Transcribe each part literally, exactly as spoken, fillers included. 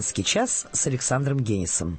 «Рождественский час» с Александром Генисом.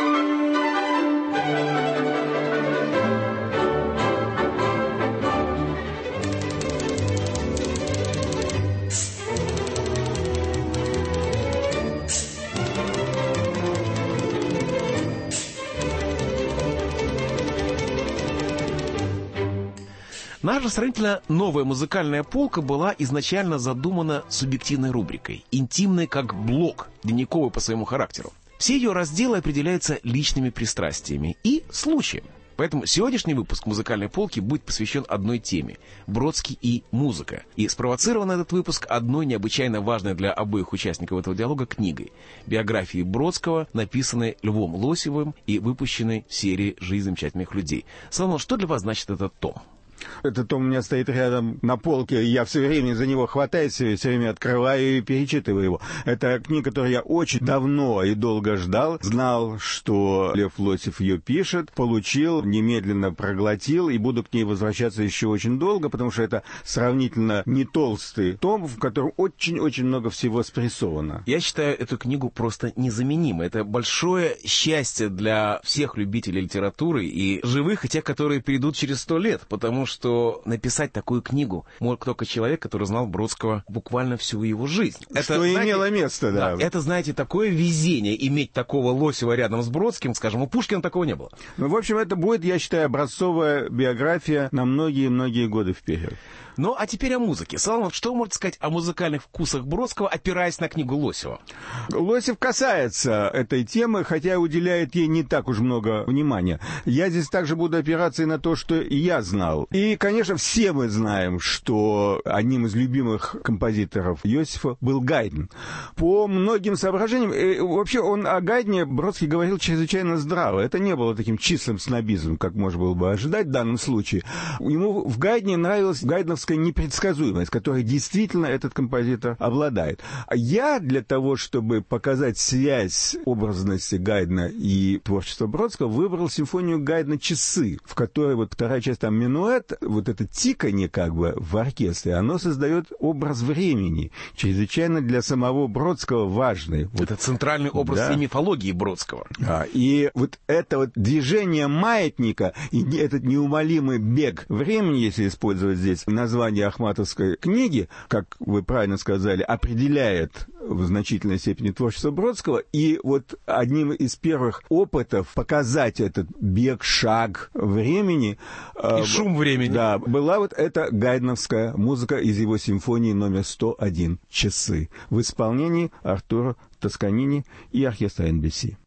Наша сравнительно новая музыкальная полка была изначально задумана субъективной рубрикой, интимной как блок, дневниковой по своему характеру. Все ее разделы определяются личными пристрастиями и случаем. Поэтому сегодняшний выпуск музыкальной полки будет посвящен одной теме – Бродский и музыка. И спровоцирован этот выпуск одной необычайно важной для обоих участников этого диалога книгой – биографией Бродского, написанной Львом Лосевым и выпущенной в серии «Жизнь замечательных людей». Соломон, что для вас значит этот том? Этот том у меня стоит рядом на полке, и я все время за него хватаюсь, все время открываю и перечитываю его. Это книга, которую я очень давно и долго ждал. Знал, что Лев Лосев ее пишет, получил, немедленно проглотил, и буду к ней возвращаться еще очень долго, потому что это сравнительно не толстый том, в котором очень-очень много всего спрессовано. Я считаю эту книгу просто незаменимой. Это большое счастье для всех любителей литературы, и живых, и тех, которые придут через сто лет, потому что что написать такую книгу мог только человек, который знал Бродского буквально всю его жизнь. Это, что знаете, имело место, да. да. Это, знаете, такое везение иметь такого Лосева рядом с Бродским, скажем, у Пушкина такого не было. Ну, в общем, это будет, я считаю, образцовая биография на многие-многие годы вперед. Ну, а теперь о музыке. Соломон, что вы можете сказать о музыкальных вкусах Бродского, опираясь на книгу Лосева? Лосев касается этой темы, хотя уделяет ей не так уж много внимания. Я здесь также буду опираться и на то, что я знал. И, конечно, все мы знаем, что одним из любимых композиторов Иосифа был Гайдн. По многим соображениям, и вообще он о Гайдне Бродский говорил чрезвычайно здраво. Это не было таким чистым снобизмом, как можно было бы ожидать в данном случае. Ему в Гайдне нравилась гайдновская непредсказуемость, которой действительно этот композитор обладает. А я для того, чтобы показать связь образности Гайдна и творчества Бродского, выбрал симфонию Гайдна «Часы», в которой вот вторая часть, там минуэт, вот это тиканье как бы в оркестре, оно создает образ времени, чрезвычайно для самого Бродского важный. Вот, это центральный образ да. и мифологии Бродского. А, и вот это вот движение маятника и этот неумолимый бег времени, если использовать здесь название ахматовской книги, как вы правильно сказали, определяет в значительной степени творчество Бродского. И вот одним из первых опытов показать этот бег, шаг времени... И э, шум времени. Да, была вот эта гайдновская музыка из его симфонии номер сто один «Часы» в исполнении Артура Тосканини и оркестра эн би си.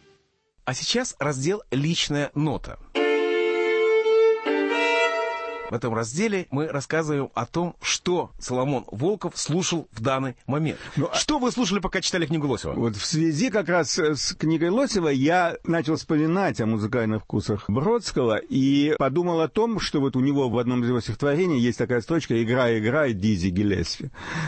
А сейчас раздел «Личная нота». В этом разделе мы рассказываем о том, что Соломон Волков слушал в данный момент. Ну, что вы слушали, пока читали книгу Лосева? Вот в связи как раз с книгой Лосева я начал вспоминать о музыкальных вкусах Бродского и подумал о том, что вот у него в одном из его стихотворений есть такая строчка «Играй, играй, Дизи Гиллеспи».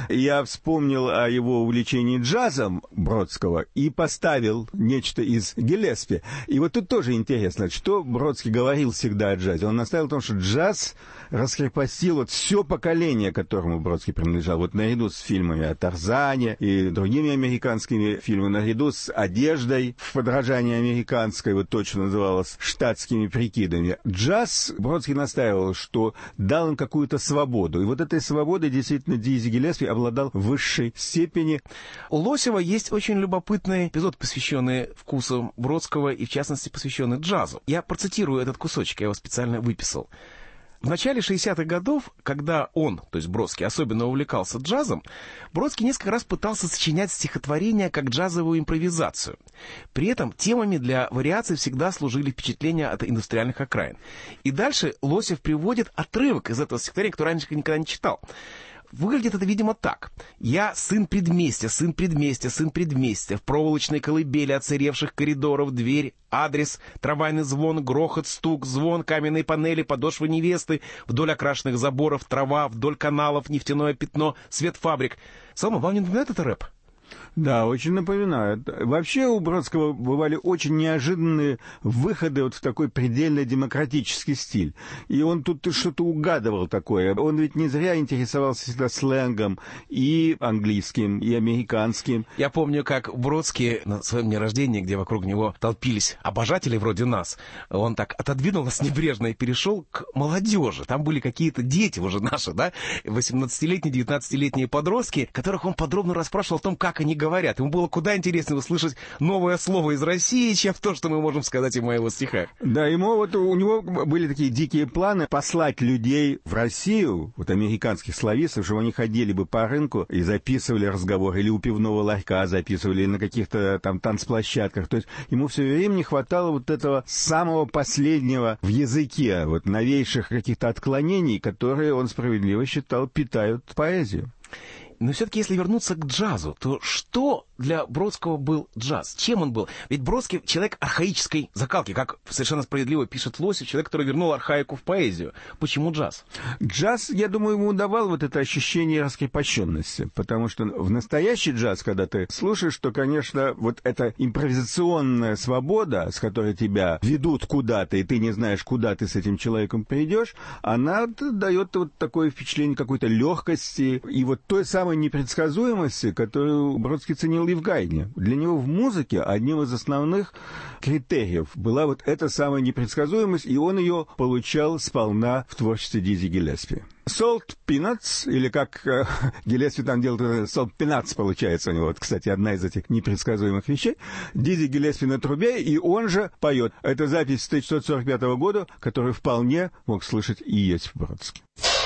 Я вспомнил о его увлечении джазом Бродского и поставил нечто из Гиллеспи. И вот тут тоже интересно, что Бродский говорил всегда о джазе. Он наставил о том, что джаз раскрепостил вот все поколение, которому Бродский принадлежал. Вот наряду с фильмами о Тарзане и другими американскими фильмами, наряду с одеждой в подражании американской, вот точно называлось, штатскими прикидами. Джаз Бродский настаивал, что дал им какую-то свободу. И вот этой свободой действительно Дизи Гиллеспи обладал в высшей степени. У Лосева есть очень любопытный эпизод, посвященный вкусам Бродского и, в частности, посвященный джазу. Я процитирую этот кусочек, я его специально выписал. В начале шестидесятых годов, когда он, то есть Бродский, особенно увлекался джазом, Бродский несколько раз пытался сочинять стихотворения как джазовую импровизацию. При этом темами для вариаций всегда служили впечатления от индустриальных окраин. И дальше Лосев приводит отрывок из этого стихотворения, который раньше никогда не читал. Выглядит это, видимо, так. «Я сын предместья, сын предместья, сын предместья, в проволочной колыбели оцаревших коридоров дверь, адрес, трамвайный звон, грохот, стук, звон, каменные панели, подошвы невесты, вдоль окрашенных заборов, трава, вдоль каналов, нефтяное пятно, свет фабрик». Соломон, вам не напоминает это рэп? Да, очень напоминает. Вообще у Бродского бывали очень неожиданные выходы вот в такой предельно демократический стиль. И он тут что-то угадывал такое. Он ведь не зря интересовался всегда сленгом и английским, и американским. Я помню, как Бродский на своем дне рождения, где вокруг него толпились обожатели вроде нас, он так отодвинул нас небрежно и перешел к молодежи. Там были какие-то дети уже наши, да, восемнадцатилетние, девятнадцатилетние подростки, которых он подробно расспрашивал о том, как они говорят. Ему было куда интереснее услышать новое слово из России, чем то, что мы можем сказать ему о его стихах. Да, ему вот, у него были такие дикие планы послать людей в Россию, вот американских славистов, чтобы они ходили бы по рынку и записывали разговор, или у пивного ларька записывали, или на каких-то там танцплощадках. То есть ему все время не хватало вот этого самого последнего в языке, вот новейших каких-то отклонений, которые, он справедливо считал, питают поэзию. Но все-таки, если вернуться к джазу, то что для Бродского был джаз? Чем он был? Ведь Бродский человек архаической закалки, как совершенно справедливо пишет Лосев, человек, который вернул архаику в поэзию. Почему джаз? Джаз, я думаю, ему давал вот это ощущение раскрепощенности, потому что в настоящий джаз, когда ты слушаешь, то, конечно, вот эта импровизационная свобода, с которой тебя ведут куда-то, и ты не знаешь, куда ты с этим человеком придешь, она дает вот такое впечатление какой-то легкости и вот той самой непредсказуемости, которую Бродский ценил и в Гайдне. Для него в музыке одним из основных критериев была вот эта самая непредсказуемость, и он ее получал сполна в творчестве Дизи Гиллеспи. Salt Peanuts, или как э, Гиллеспи там делает, Salt Peanuts получается у него, вот, кстати, одна из этих непредсказуемых вещей. Дизи Гиллеспи на трубе, и он же поет. Это запись с тысяча девятьсот сорок пятого года, которую вполне мог слышать и Иосиф Бродский.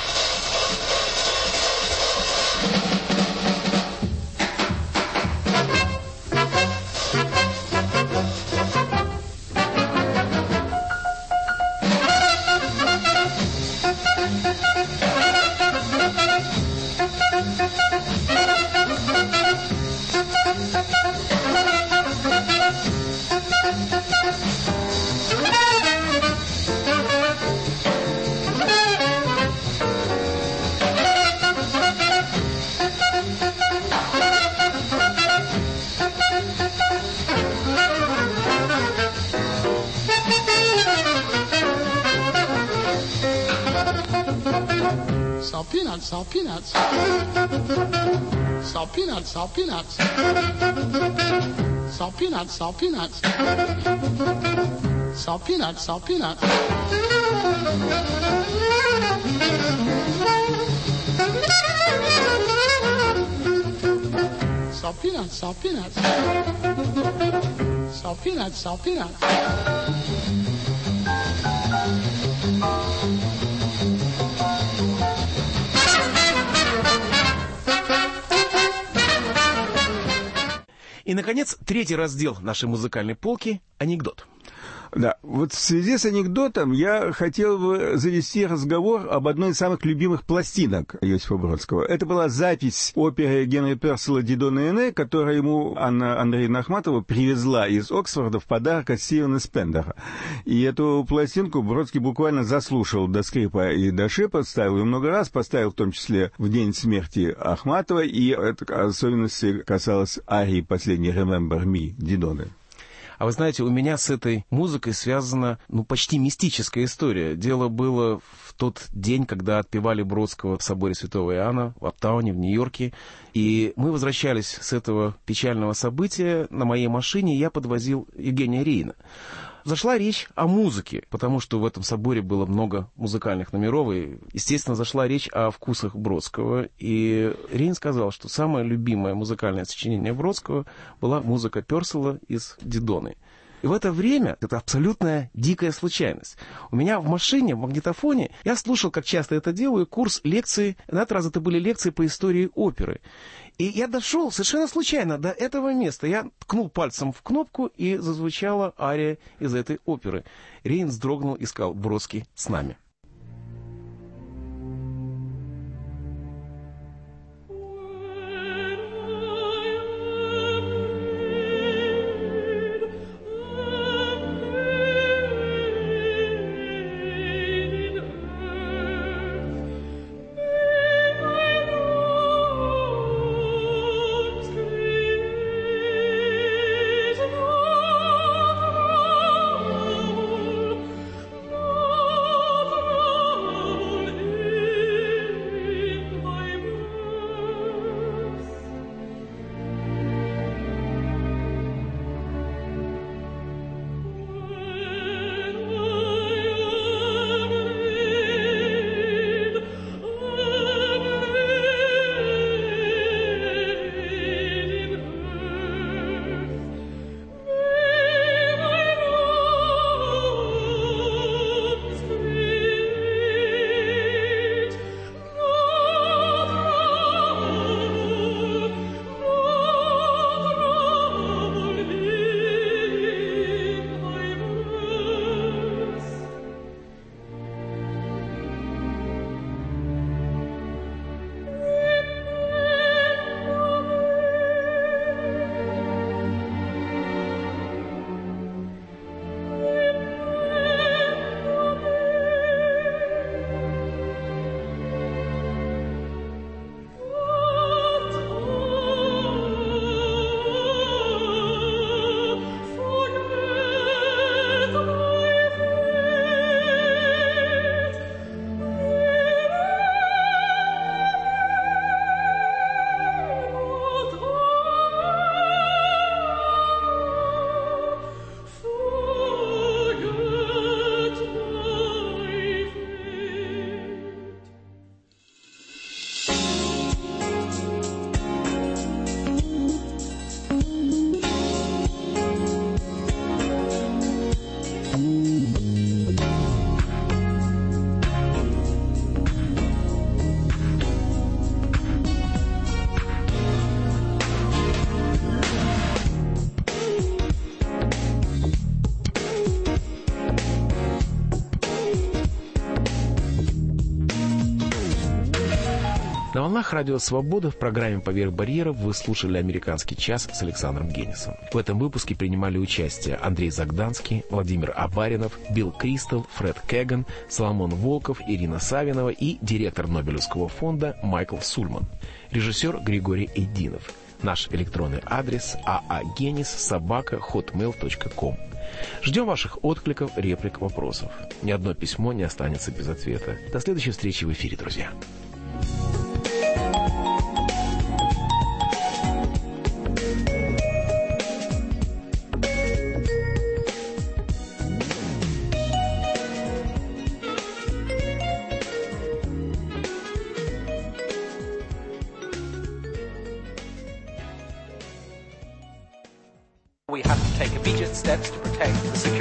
Salt peanuts, salt peanuts. Salt peanuts, salt peanuts. Salt peanuts, salt peanuts. Salt peanuts, salt peanuts. Salt peanuts, salt peanuts. Salt peanuts, salt peanuts. И, наконец, третий раздел нашей музыкальной полки — анекдот. Да, вот в связи с анекдотом я хотел бы завести разговор об одной из самых любимых пластинок Иосифа Бродского. Это была запись оперы Генри Перселла «Дидона и Эней», которую ему Анна Андреевна Ахматова привезла из Оксфорда в подарок от Стивена Спендера. И эту пластинку Бродский буквально заслушал до скрипа и до шипа, ставил ее много раз, поставил в том числе в день смерти Ахматова, и это особенности касалось арии последней «Remember Me» Дидоны. А вы знаете, у меня с этой музыкой связана, ну, почти мистическая история. Дело было в тот день, когда отпевали Бродского в соборе Святого Иоанна в Аптауне, в Нью-Йорке. И мы возвращались с этого печального события на моей машине, и я подвозил Евгения Рейна. Зашла речь о музыке, потому что в этом соборе было много музыкальных номеров, и, естественно, зашла речь о вкусах Бродского. И Рейн сказал, что самое любимое музыкальное сочинение Бродского была музыка Перселла из «Дидоны». И в это время, это абсолютная дикая случайность, у меня в машине, в магнитофоне, я слушал, как часто это делаю, курс лекций, на этот раз это были лекции по истории оперы. И я дошел совершенно случайно до этого места. Я ткнул пальцем в кнопку, и зазвучала ария из этой оперы. Рейн вздрогнул и сказал: «Бродский с нами». На волнах Радио Свобода в программе «Поверх барьеров» вы слушали «Американский час» с Александром Генисом. В этом выпуске принимали участие Андрей Загданский, Владимир Абаринов, Билл Кристал, Фред Кэган, Соломон Волков, Ирина Савинова и директор Нобелевского фонда Майкл Сульман, режиссер Григорий Эйдинов. Наш электронный адрес aagenis собака хотмейл точка ком. Ждем ваших откликов, реплик, вопросов. Ни одно письмо не останется без ответа. До следующей встречи в эфире, друзья. We have to take immediate steps to protect the security